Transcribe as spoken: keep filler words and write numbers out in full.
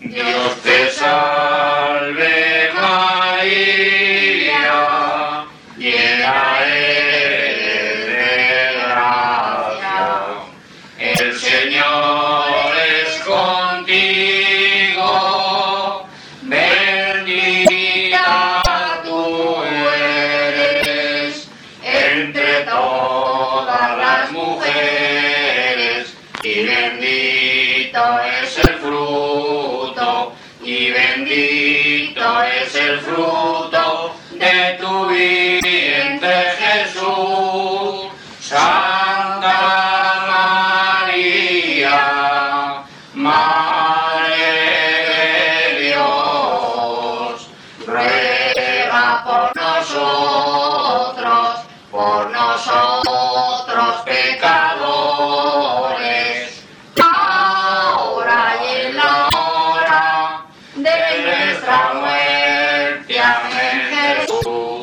Dios te salve María, llena eres de gracia, el Señor es contigo, bendita tú eres entre todas las mujeres, y bendito es el fruto, y bendito es el fruto de tu vientre Jesús. Santa María, Madre de Dios, ruega por nosotros, por nosotros pecadores, ahora y en la hora de nuestra muerte. Amén, Jesús.